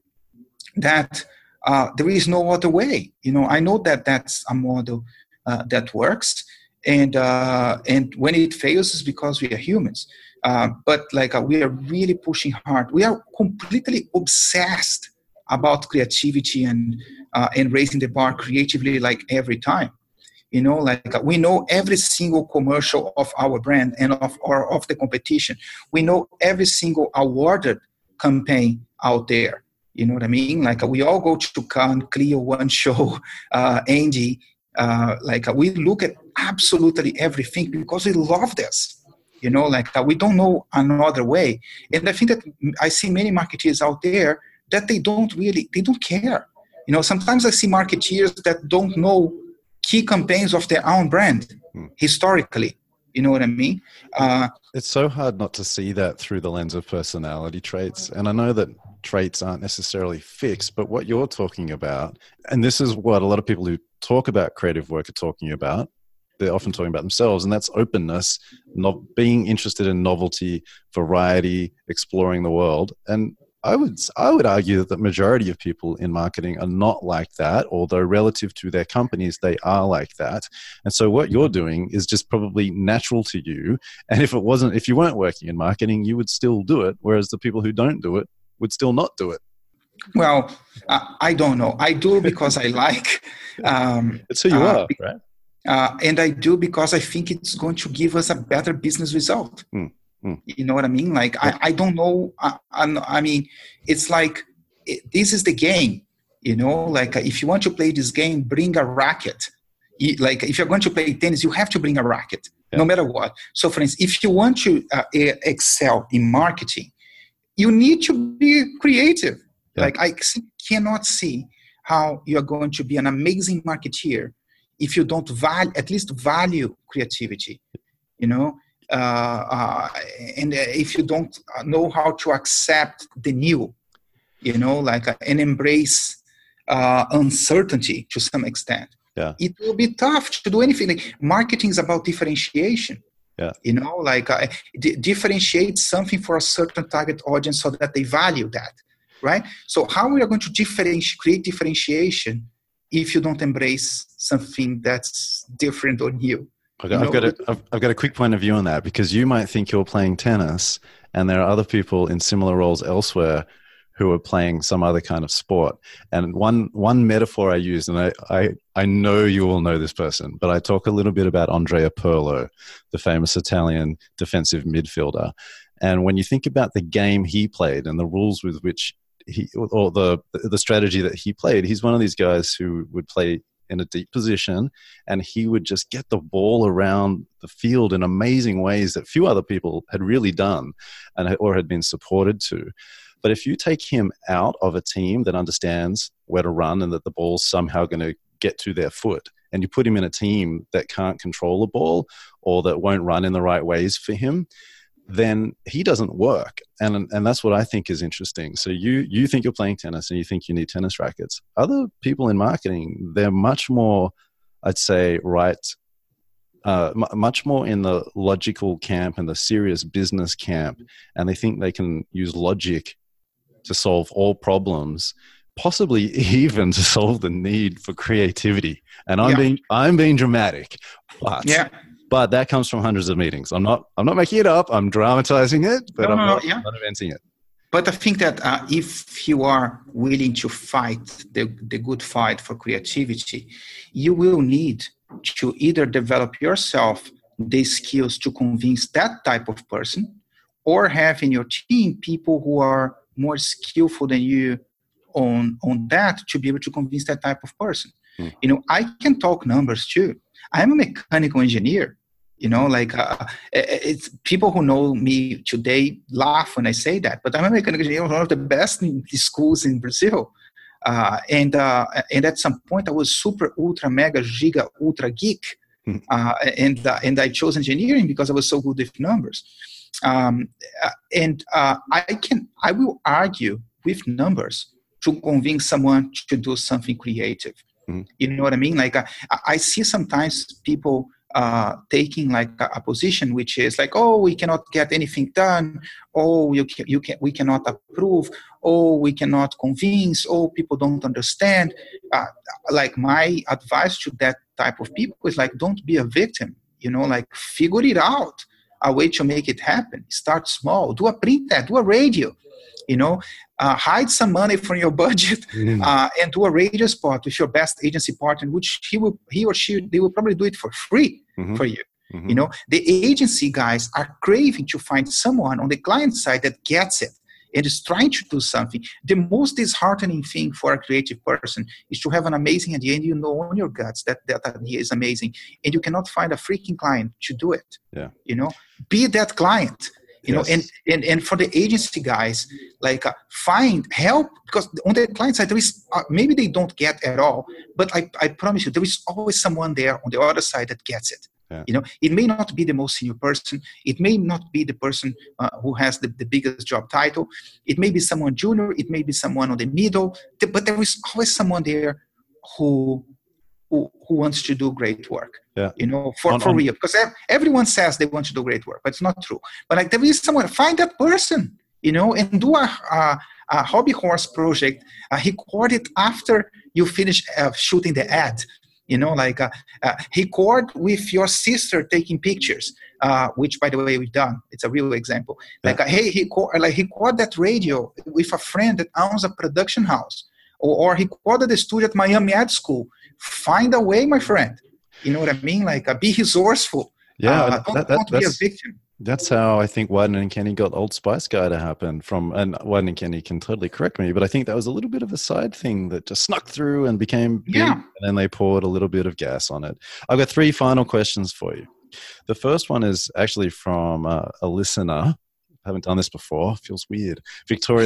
that uh, there is no other way. You know, I know that that's a model uh, that works. And uh, and when it fails, it's because we are humans. Uh, but like uh, we are really pushing hard. We are completely obsessed about creativity and uh, and raising the bar creatively, like every time, you know, like uh, we know every single commercial of our brand and of or of the competition. We know every single awarded campaign out there. You know what I mean? Like uh, we all go to Cannes, Clio, One Show, uh, Andy. Uh, like uh, we look at absolutely everything because we love this. You know, like uh, we don't know another way. And I think that I see many marketeers out there that they don't really, they don't care. You know, sometimes I see marketeers that don't know key campaigns of their own brand hmm. historically. You know what I mean? Uh, it's so hard not to see that through the lens of personality traits. And I know that traits aren't necessarily fixed, but what you're talking about, and this is what a lot of people who talk about creative work are talking about, they're often talking about themselves, and that's openness, not being interested in novelty, variety, exploring the world. And I would I would argue that the majority of people in marketing are not like that, although relative to their companies, they are like that. And so what you're doing is just probably natural to you. And if it wasn't, if you weren't working in marketing, you would still do it, whereas the people who don't do it would still not do it. Well, uh, I don't know. I do because I like. Um, it's who you uh, are, right? Uh, and I do because I think it's going to give us a better business result. Mm. Mm. You know what I mean? Like, I, I don't know. I, I, I mean, it's like, it, this is the game, you know, like if you want to play this game, bring a racket. You, like if you're going to play tennis, you have to bring a racket, yeah. no matter what. So for instance, if you want to uh, excel in marketing, you need to be creative. Yeah. Like I cannot see how you're going to be an amazing marketeer if you don't value, at least value creativity, you know? Uh, uh, and if you don't know how to accept the new, you know, like uh, and embrace uh, uncertainty to some extent, yeah, it will be tough to do anything. Like, marketing is about differentiation. Yeah, you know, like uh, d- differentiate something for a certain target audience so that they value that, right? So how we are going to differentiate, create differentiation if you don't embrace something that's different or new? I've got, I've, got a, I've, I've got a quick point of view on that, because you might think you're playing tennis and there are other people in similar roles elsewhere who are playing some other kind of sport. And one one metaphor I use, and I, I, I know you all know this person, but I talk a little bit about Andrea Pirlo, the famous Italian defensive midfielder. And when you think about the game he played and the rules with which he, or the the strategy that he played, he's one of these guys who would play in a deep position, and he would just get the ball around the field in amazing ways that few other people had really done and or had been supported to. But if you take him out of a team that understands where to run and that the ball's somehow going to get to their foot, and you put him in a team that can't control the ball or that won't run in the right ways for him, then he doesn't work. And and that's what I think is interesting. So you you think you're playing tennis and you think you need tennis rackets. Other people in marketing, they're much more, I'd say, right, uh, m- much more in the logical camp and the serious business camp. And they think they can use logic to solve all problems possibly even to solve the need for creativity. And I'm Yeah. being I'm being dramatic, but Yeah. but that comes from hundreds of meetings. I'm not I'm not making it up. I'm dramatizing it, but No, I'm no, no, not, yeah. not inventing it. But I think that uh, if you are willing to fight the, the good fight for creativity, you will need to either develop yourself the skills to convince that type of person, or have in your team people who are more skillful than you on, on that to be able to convince that type of person. Hmm. You know, I can talk numbers too. I'm a mechanical engineer. You know, like uh, it's people who know me today laugh when I say that, but I'm a mechanical engineer, one of the best in schools in Brazil. Uh, and uh, and at some point, I was super, ultra, mega, giga, ultra geek. Uh, and uh, and I chose engineering because I was so good with numbers. Um, uh, and uh, I can, I will argue with numbers to convince someone to do something creative. Mm-hmm. You know what I mean? Like uh, I see sometimes people uh, taking like a, a position which is like, oh, we cannot get anything done. Oh, you can, you can, we cannot approve. Oh, we cannot convince. Oh, people don't understand. Uh, like my advice to that type of people is like, don't be a victim. You know, like figure it out. A way to make it happen. Start small. Do a print ad. Do a radio. You know, uh, hide some money from your budget uh, and do a radio spot with your best agency partner, which he will, he or she, they will probably do it for free mm-hmm. for you. Mm-hmm. You know, the agency guys are craving to find someone on the client side that gets it and is trying to do something. The most disheartening thing for a creative person is to have an amazing idea and you know on your guts that that idea is amazing and you cannot find a freaking client to do it. Yeah. You know, be that client. You yes. know, and, and, and for the agency guys, like uh, find help, because on the client side, there is, uh, maybe they don't get at all, but I, I promise you, there is always someone there on the other side that gets it. Yeah. You know, it may not be the most senior person. It may not be the person uh, who has the, the biggest job title. It may be someone junior. It may be someone on the middle, but there is always someone there who Who, who wants to do great work, yeah. you know, for, on, for on, real. Because everyone says they want to do great work, but it's not true. But like there is someone, find that person, you know, and do a, a, a hobby horse project. Uh, record it after you finish uh, shooting the ad, you know, like uh, uh, record with your sister taking pictures, uh, which, by the way, we've done. It's a real example. Yeah. Like, uh, hey, record, like record that radio with a friend that owns a production house, or, or record the studio at Miami Ad School. Find a way, my friend. You know what I mean? Like, uh, be resourceful. Yeah, uh, that, don't, that, don't be a that's, victim. That's how I think Wieden and Kenny got Old Spice Guy to happen from, and Wieden and Kenny can totally correct me, but I think that was a little bit of a side thing that just snuck through and became big, yeah. and then they poured a little bit of gas on it. I've got three final questions for you. The first one is actually from uh, a listener. I haven't done this before. Feels weird. Victoria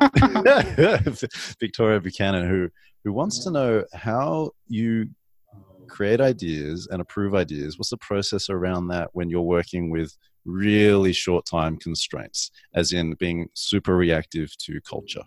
Buchanan, Victoria Buchanan, who who wants to know how you create ideas and approve ideas. What's the process around that when you're working with really short time constraints, as in being super reactive to culture?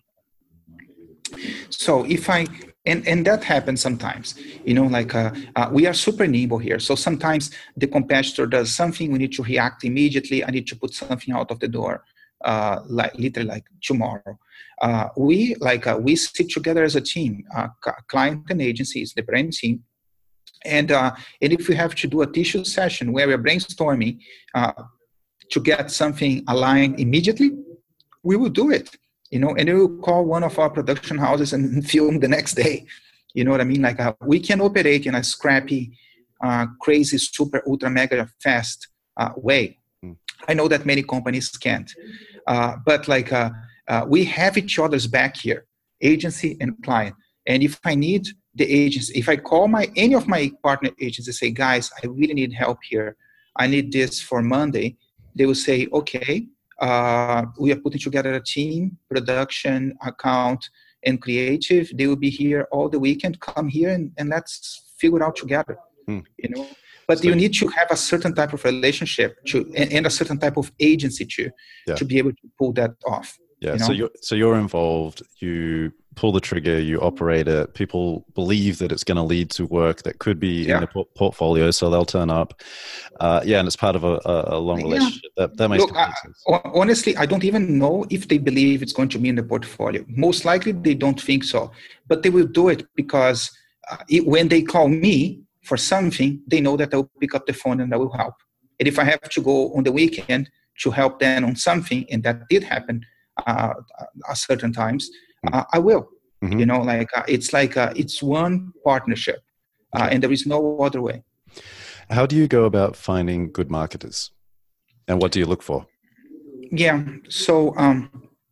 So if I, and, and that happens sometimes, you know, like uh, uh, we are super nimble here. So sometimes the competitor does something, we need to react immediately. I need to put something out of the door, uh, like literally like tomorrow. Uh, we like, uh, we sit together as a team, uh, client and agencies, the brand team. And, uh, and if we have to do a tissue session where we're brainstorming uh, to get something aligned immediately, we will do it. You know, and we will call one of our production houses and film the next day. You know what I mean? Like uh, we can operate in a scrappy, uh, crazy, super, ultra, mega fast uh, way. Mm. I know that many companies can't. Uh, but like uh, uh, we have each other's back here, agency and client. And if I need the agency, if I call my any of my partner agents and say, guys, I really need help here. I need this for Monday. They will say, okay. Uh, we are putting together a team, production, account, and creative. They will be here all the weekend. Come here and, and let's figure it out together. Hmm. You know, but so you need to have a certain type of relationship to, and, and a certain type of agency to, yeah. to be able to pull that off. Yeah. You know? So you're so you're involved. You pull the trigger, you operate it. People believe that it's going to lead to work that could be Yeah. in their por- portfolio, so they'll turn up. Uh, yeah, and it's part of a, a, a long Yeah. relationship. That, that makes Look, complete I, sense. honestly, I don't even know if they believe it's going to be in the portfolio. Most likely, they don't think so. But they will do it because uh, it, when they call me for something, they know that I will pick up the phone and I will help. And if I have to go on the weekend to help them on something, and that did happen uh, at certain times, uh, I will. Mm-hmm. You know, like uh, it's like uh, it's one partnership, uh, okay. And there is no other way. How do you go about finding good marketers, and what do you look for? Yeah, so um,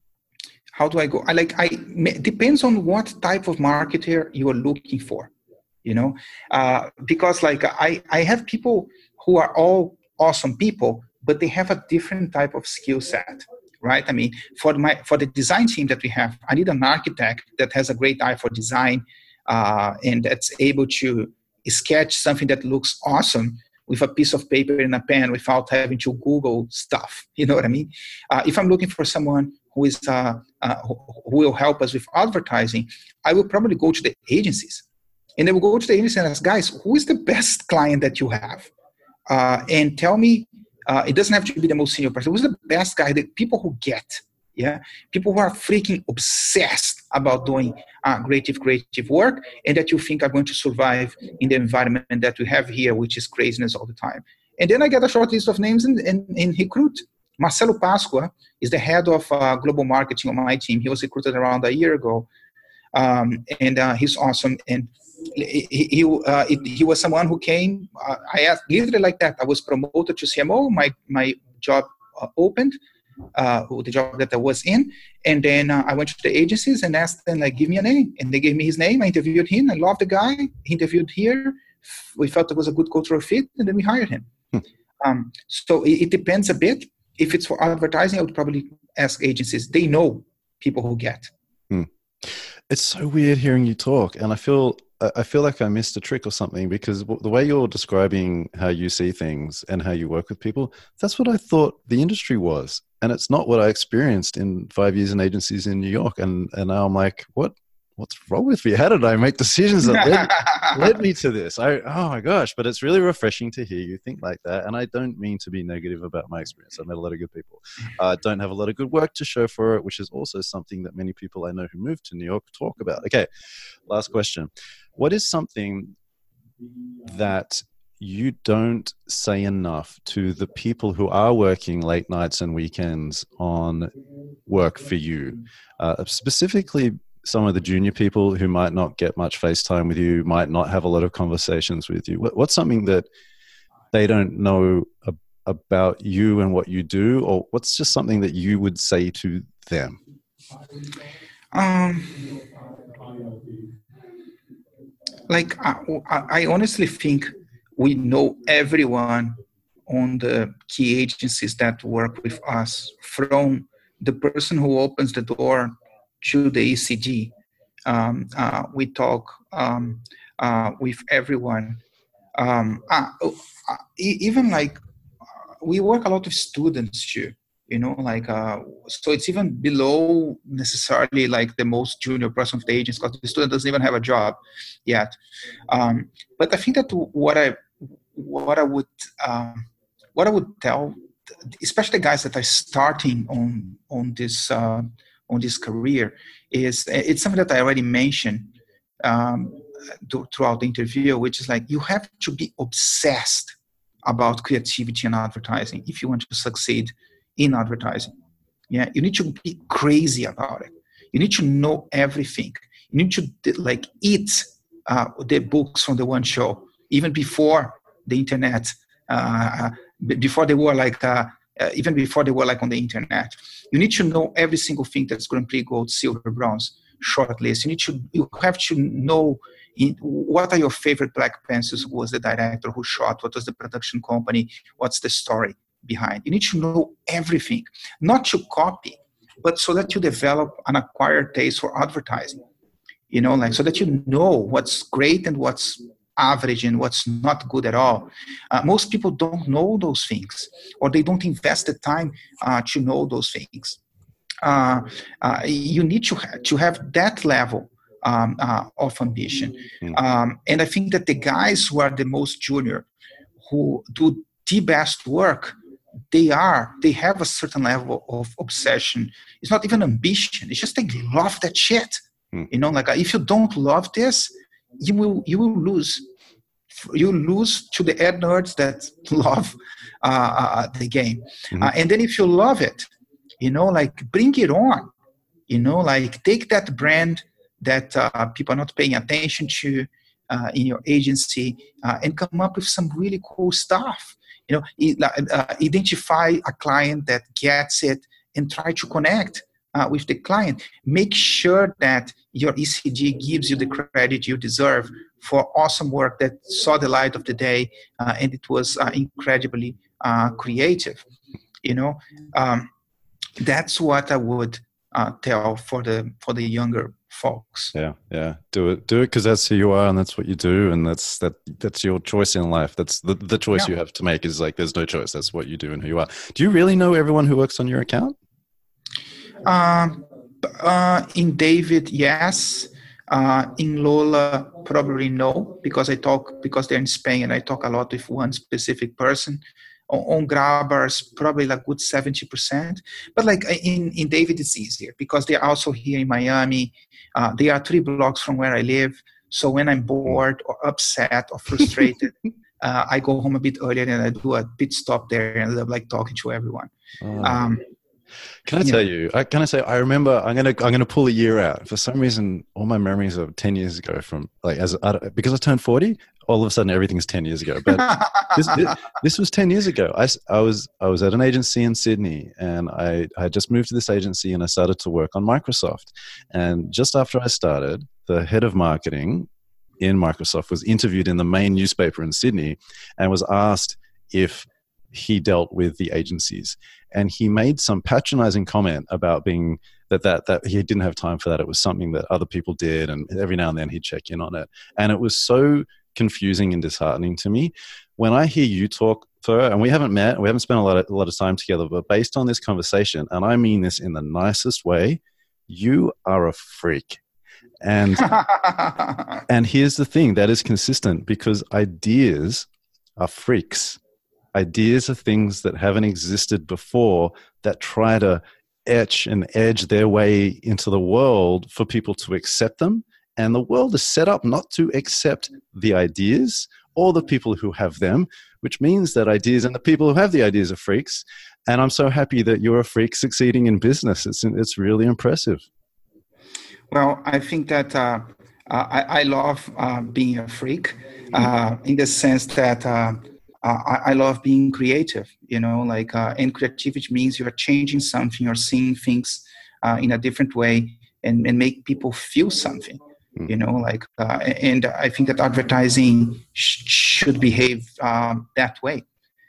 how do I go? I like I depends on what type of marketer you are looking for. You know, uh, because like I I have people who are all awesome people, but they have a different type of skill set. Right. I mean, for my for the design team that we have, I need an architect that has a great eye for design uh, and that's able to sketch something that looks awesome with a piece of paper and a pen without having to Google stuff. You know what I mean? Uh, if I'm looking for someone who is uh, uh, who will help us with advertising, I will probably go to the agencies, and they will go to the agency and ask, guys, who is the best client that you have, uh, and tell me. Uh, it doesn't have to be the most senior person. Who's the best guy? The people who get, yeah, people who are freaking obsessed about doing uh, creative, creative work, and that you think are going to survive in the environment that we have here, which is craziness all the time. And then I get a short list of names and, and, and recruit. Marcelo Pasqua is the head of uh, global marketing on my team. He was recruited around a year ago, um, and uh, he's awesome. And He he, uh, it, he was someone who came. Uh, I asked literally like that. I was promoted to C M O. My my job uh, opened, uh, the job that I was in, and then uh, I went to the agencies and asked them like, give me a name, and they gave me his name. I interviewed him. I loved the guy. He interviewed here. We felt it was a good cultural fit, and then we hired him. Hmm. Um, so it, it depends a bit. If it's for advertising, I would probably ask agencies. They know people who get. Hmm. It's so weird hearing you talk, and I feel. I feel like I missed a trick or something, because the way you're describing how you see things and how you work with people, that's what I thought the industry was. And it's not what I experienced in five years in agencies in New York. And, and now I'm like, what, what's wrong with me? How did I make decisions that led, led me to this? I, oh my gosh, but it's really refreshing to hear you think like that. And I don't mean to be negative about my experience. I've met a lot of good people. I uh, don't have a lot of good work to show for it, which is also something that many people I know who moved to New York talk about. Okay, last question. What is something that you don't say enough to the people who are working late nights and weekends on work for you? Uh, specifically, some of the junior people who might not get much face time with you, might not have a lot of conversations with you. What, what's something that they don't know ab- about you and what you do? Or what's just something that you would say to them? Um... Like, I, I honestly think we know everyone on the key agencies that work with us, from the person who opens the door to the E C G. Um, uh, we talk um, uh, with everyone. Um, uh, uh, even like, we work a lot with students too. You know, like, uh, so it's even below necessarily like the most junior person of the agency, because the student doesn't even have a job yet. Um, but I think that what I, what I would, um, what I would tell, especially guys that are starting on on this uh, on this career, is it's something that I already mentioned um, throughout the interview, which is like, you have to be obsessed about creativity and advertising if you want to succeed in advertising. Yeah, you need to be crazy about it. You need to know everything. You need to like eat uh, the books from the one show, even before the internet, uh, before they were like, uh, uh, even before they were like on the internet. You need to know every single thing that's Grand Prix, gold, silver, bronze, shortlist. You need to, you have to know in, what are your favorite black pencils, who was the director, who shot, what was the production company, what's the story behind. You need to know everything, not to copy, but so that you develop an acquired taste for advertising, you know, like, so that you know what's great and what's average and what's not good at all. Uh, most people don't know those things, or they don't invest the time uh, to know those things. uh, uh, you need to ha- to have that level um, uh, of ambition. Mm. Um, and I think that the guys who are the most junior, who do the best work, they are they have a certain level of obsession. It's not even ambition. It's just they love that shit. Mm. You know, like uh, if you don't love this, you will you will lose. You lose to the ad nerds that love uh, uh, the game. Mm-hmm. Uh, and then if you love it, you know, like bring it on. You know, like take that brand that uh, people are not paying attention to uh, in your agency uh, and come up with some really cool stuff. You know, uh, identify a client that gets it and try to connect uh, with the client. Make sure that your E C G gives you the credit you deserve for awesome work that saw the light of the day uh, and it was uh, incredibly uh, creative. You know, um, that's what I would uh, tell for the for the younger folks. Yeah, yeah. Do it, do it because that's who you are and that's what you do, and that's that. That's your choice in life. That's the the choice yeah. you have to make. Is like there's no choice. That's what you do and who you are. Do you really know everyone who works on your account? Um, uh, in David, yes. Uh, in Lola, probably no, because I talk because they're in Spain and I talk a lot with one specific person. On, on Grabbers, probably like good seventy percent. But like in, in David, it's easier because they're also here in Miami. Uh, they are three blocks from where I live. So when I'm bored or upset or frustrated, uh, I go home a bit earlier and I do a pit stop there and end up like talking to everyone. Oh. Um, Can I tell you? I, can I say? I remember. I'm gonna. I'm gonna pull a year out. For some reason, all my memories of ten years ago, from like as I, because I turned forty, all of a sudden everything's ten years ago. But this, this, this was ten years ago. I, I was I was at an agency in Sydney, and I I had just moved to this agency, and I started to work on Microsoft. And just after I started, the head of marketing in Microsoft was interviewed in the main newspaper in Sydney, and was asked if he dealt with the agencies, and he made some patronizing comment about being that, that that he didn't have time for that. It was something that other people did, and every now and then he'd check in on it. And it was so confusing and disheartening to me. When I hear you talk, Fer, and we haven't met, we haven't spent a lot of, a lot of time together, but based on this conversation, and I mean this in the nicest way, you are a freak. And and here's the thing that is consistent, because ideas are freaks. Ideas are things that haven't existed before that try to etch and edge their way into the world for people to accept them. And the world is set up not to accept the ideas or the people who have them, which means that ideas and the people who have the ideas are freaks. And I'm so happy that you're a freak succeeding in business. It's, it's really impressive. Well, I think that uh, uh, I, I love uh, being a freak uh, in the sense that uh, Uh, I, I love being creative, you know, like, uh, and creativity means you're changing something or seeing things uh, in a different way and, and make people feel something, mm. you know, like, uh, and I think that advertising sh- should behave um, that way.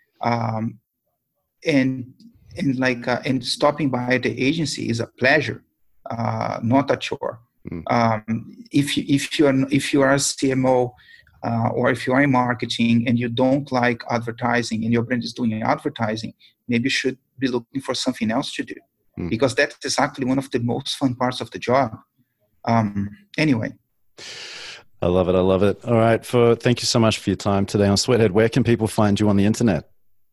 Um, and, and like, uh, and stopping by the agency is a pleasure, uh, not a chore. Mm. Um, if you, if you are, if you are a C M O, Uh, or if you are in marketing and you don't like advertising and your brand is doing advertising, maybe you should be looking for something else to do, mm. because that is actually one of the most fun parts of the job. Um, anyway. I love it. I love it. All right. For, thank you so much for your time today on Sweathead. Where can people find you on the internet?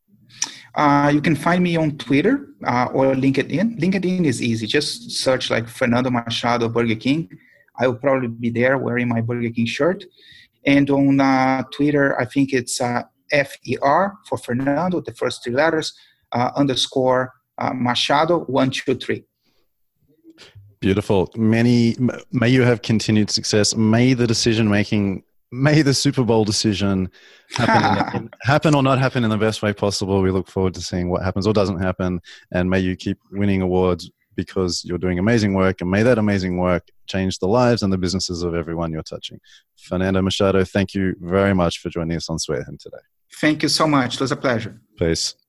Uh, you can find me on Twitter uh, or LinkedIn. LinkedIn is easy. Just search like Fernando Machado Burger King. I will probably be there wearing my Burger King shirt. And on uh, Twitter, I think it's uh, F E R for Fernando, the first three letters, uh, underscore uh, Machado, one, two, three. Beautiful. Many, may you have continued success. May the decision making, may the Super Bowl decision happen, in, in, happen or not happen in the best way possible. We look forward to seeing what happens or doesn't happen. And may you keep winning awards because you're doing amazing work, and may that amazing work change the lives and the businesses of everyone you're touching. Fernando Machado, thank you very much for joining us on Sweathead today. Thank you so much. It was a pleasure. Peace.